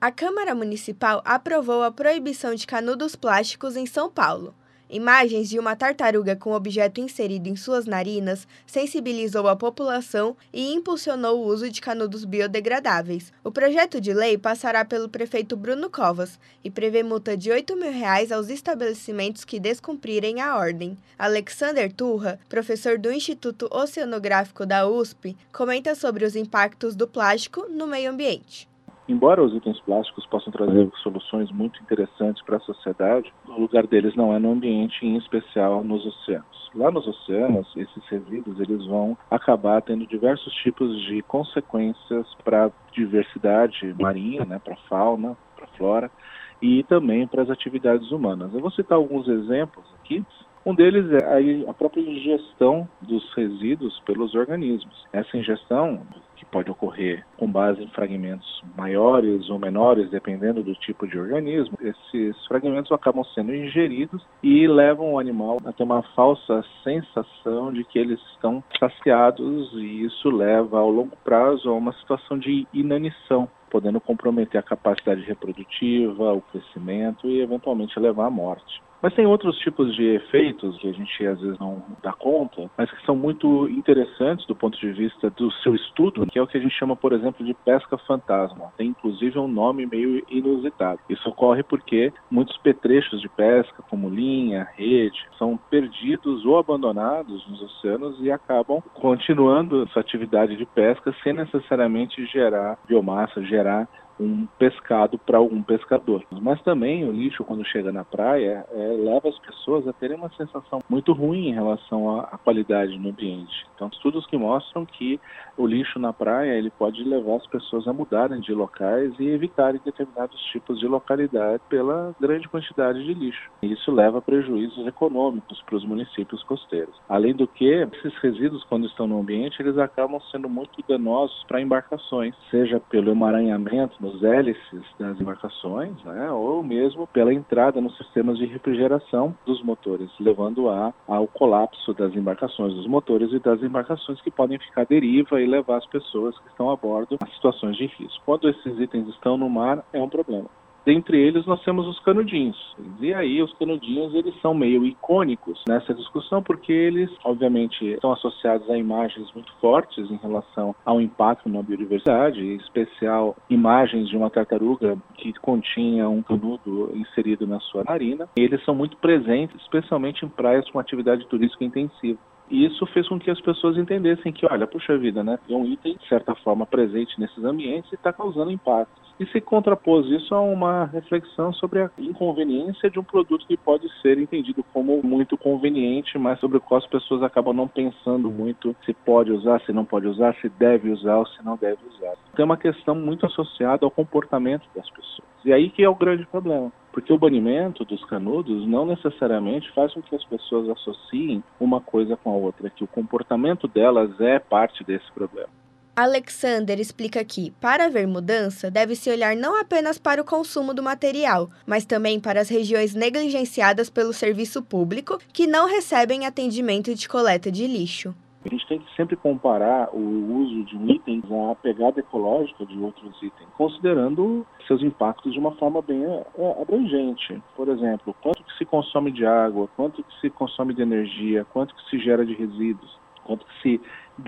A Câmara Municipal aprovou a proibição de canudos plásticos em São Paulo. Imagens de uma tartaruga com objeto inserido em suas narinas sensibilizou a população e impulsionou o uso de canudos biodegradáveis. O projeto de lei passará pelo prefeito Bruno Covas e prevê multa de R$ 8.000 aos estabelecimentos que descumprirem a ordem. Alexander Turra, professor do Instituto Oceanográfico da USP, comenta sobre os impactos do plástico no meio ambiente. Embora os itens plásticos possam trazer soluções muito interessantes para a sociedade, o lugar deles não é no ambiente, em especial nos oceanos. Lá nos oceanos, esses resíduos eles vão acabar tendo diversos tipos de consequências para a diversidade marinha, para a fauna, para a flora e também para as atividades humanas. Eu vou citar alguns exemplos aqui. Um deles é a própria ingestão dos resíduos pelos organismos. Essa ingestão, que pode ocorrer com base em fragmentos maiores ou menores, dependendo do tipo de organismo, esses fragmentos acabam sendo ingeridos e levam o animal a ter uma falsa sensação de que eles estão saciados, e isso leva ao longo prazo a uma situação de inanição, podendo comprometer a capacidade reprodutiva, o crescimento e eventualmente levar à morte. Mas tem outros tipos de efeitos que a gente às vezes não dá conta, mas que são muito interessantes do ponto de vista do seu estudo, que é o que a gente chama, por exemplo, de pesca fantasma. Tem inclusive um nome meio inusitado. Isso ocorre porque muitos petrechos de pesca, como linha, rede, são perdidos ou abandonados nos oceanos e acabam continuando essa atividade de pesca sem necessariamente gerar biomassa, gerar um pescado para algum pescador. Mas também o lixo, quando chega na praia, leva as pessoas a terem uma sensação muito ruim em relação à qualidade no ambiente. Então, estudos que mostram que o lixo na praia ele pode levar as pessoas a mudarem de locais e evitarem determinados tipos de localidade pela grande quantidade de lixo. E isso leva a prejuízos econômicos para os municípios costeiros. Além do que, esses resíduos, quando estão no ambiente, eles acabam sendo muito danosos para embarcações, seja pelo emaranhamento nos hélices das embarcações, ou mesmo pela entrada nos sistemas de refrigeração dos motores, levando ao colapso das embarcações, dos motores e das embarcações, que podem ficar à deriva e levar as pessoas que estão a bordo a situações de risco. Quando esses itens estão no mar, é um problema. Dentre eles, nós temos os canudinhos. E aí, os canudinhos, eles são meio icônicos nessa discussão, porque eles, obviamente, estão associados a imagens muito fortes em relação ao impacto na biodiversidade, em especial imagens de uma tartaruga que continha um canudo inserido na sua narina. E eles são muito presentes, especialmente em praias com atividade turística intensiva. E isso fez com que as pessoas entendessem que, olha, puxa vida, é um item, de certa forma, presente nesses ambientes e está causando impactos. E se contrapôs isso a uma reflexão sobre a inconveniência de um produto que pode ser entendido como muito conveniente, mas sobre o qual as pessoas acabam não pensando muito se pode usar, se não pode usar, se deve usar ou se não deve usar. Tem uma questão muito associada ao comportamento das pessoas. E aí que é o grande problema. Porque o banimento dos canudos não necessariamente faz com que as pessoas associem uma coisa com a outra, que o comportamento delas é parte desse problema. Alexander explica que, para haver mudança, deve-se olhar não apenas para o consumo do material, mas também para as regiões negligenciadas pelo serviço público que não recebem atendimento de coleta de lixo. A gente tem que sempre comparar o uso de um item à pegada ecológica de outros itens, considerando seus impactos de uma forma bem abrangente. Por exemplo, quanto que se consome de água, quanto que se consome de energia, quanto que se gera de resíduos, quanto que se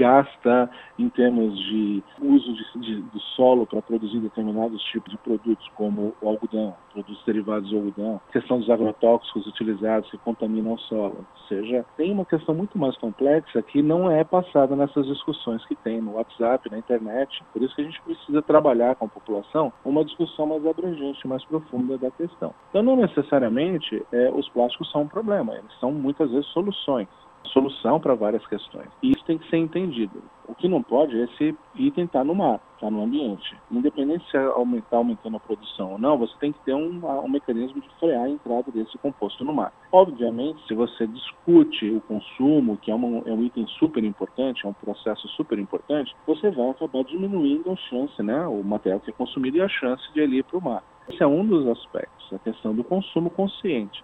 gasta em termos de uso do solo para produzir determinados tipos de produtos, como o algodão, produtos derivados do algodão, questão dos agrotóxicos utilizados que contaminam o solo. Ou seja, tem uma questão muito mais complexa que não é passada nessas discussões que tem no WhatsApp, na internet. Por isso que a gente precisa trabalhar com a população uma discussão mais abrangente, mais profunda da questão. Então, não necessariamente os plásticos são um problema, eles são muitas vezes solução para várias questões. E isso tem que ser entendido. O que não pode é esse item estar no mar, estar no ambiente. Independente se está aumentando a produção ou não, você tem que ter um mecanismo de frear a entrada desse composto no mar. Obviamente, se você discute o consumo, que é um item super importante, é um processo super importante, você vai acabar diminuindo a chance, o material que é consumido e a chance de ele ir para o mar. Esse é um dos aspectos, a questão do consumo consciente.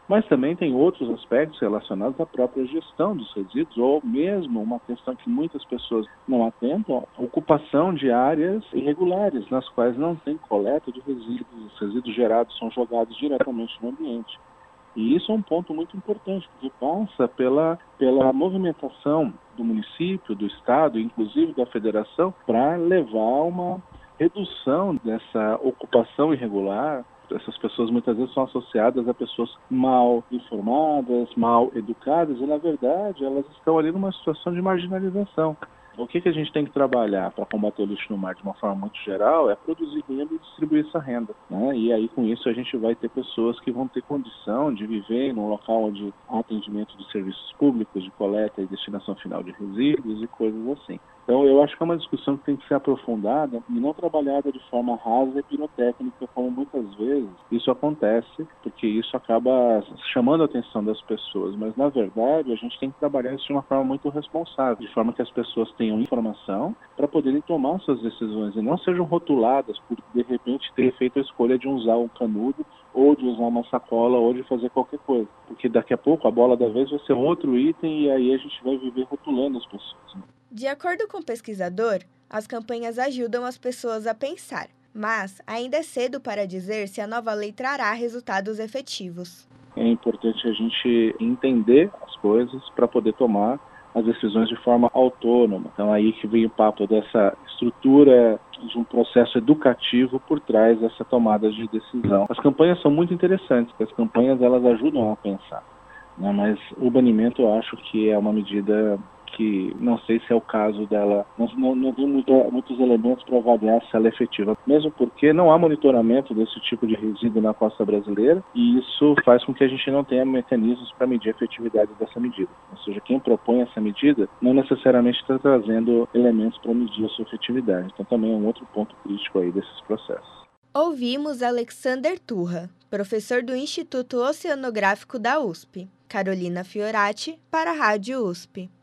Mas também tem outros aspectos relacionados à própria gestão dos resíduos, ou mesmo uma questão que muitas pessoas não atentam, a ocupação de áreas irregulares, nas quais não tem coleta de resíduos. Os resíduos gerados são jogados diretamente no ambiente. E isso é um ponto muito importante, porque passa pela movimentação do município, do estado, inclusive da federação, para levar a uma redução dessa ocupação irregular. Essas pessoas muitas vezes são associadas a pessoas mal informadas, mal educadas, e na verdade elas estão ali numa situação de marginalização. O que a gente tem que trabalhar para combater o lixo no mar de uma forma muito geral é produzir renda e distribuir essa renda, né? E aí com isso a gente vai ter pessoas que vão ter condição de viver num local onde há atendimento de serviços públicos, de coleta e destinação final de resíduos e coisas assim. Então eu acho que é uma discussão que tem que ser aprofundada e não trabalhada de forma rasa e pirotécnica, como muitas vezes isso acontece, porque isso acaba chamando a atenção das pessoas. Mas na verdade a gente tem que trabalhar isso de uma forma muito responsável, de forma que as pessoas tenham informação para poderem tomar suas decisões e não sejam rotuladas por de repente ter feito a escolha de usar um canudo ou de usar uma sacola ou de fazer qualquer coisa. Porque daqui a pouco a bola da vez vai ser outro item e aí a gente vai viver rotulando as pessoas, né? De acordo com o pesquisador, as campanhas ajudam as pessoas a pensar, mas ainda é cedo para dizer se a nova lei trará resultados efetivos. É importante a gente entender as coisas para poder tomar as decisões de forma autônoma. Então aí que vem o papo dessa estrutura de um processo educativo por trás dessa tomada de decisão. As campanhas são muito interessantes, porque as campanhas elas ajudam a pensar, né? Mas o banimento eu acho que é uma medida que não sei se é o caso dela, não tem muitos elementos para avaliar se ela é efetiva, mesmo porque não há monitoramento desse tipo de resíduo na costa brasileira e isso faz com que a gente não tenha mecanismos para medir a efetividade dessa medida. Ou seja, quem propõe essa medida não necessariamente está trazendo elementos para medir a sua efetividade. Então também é um outro ponto crítico aí desses processos. Ouvimos Alexander Turra, professor do Instituto Oceanográfico da USP. Carolina Fiorati, para a Rádio USP.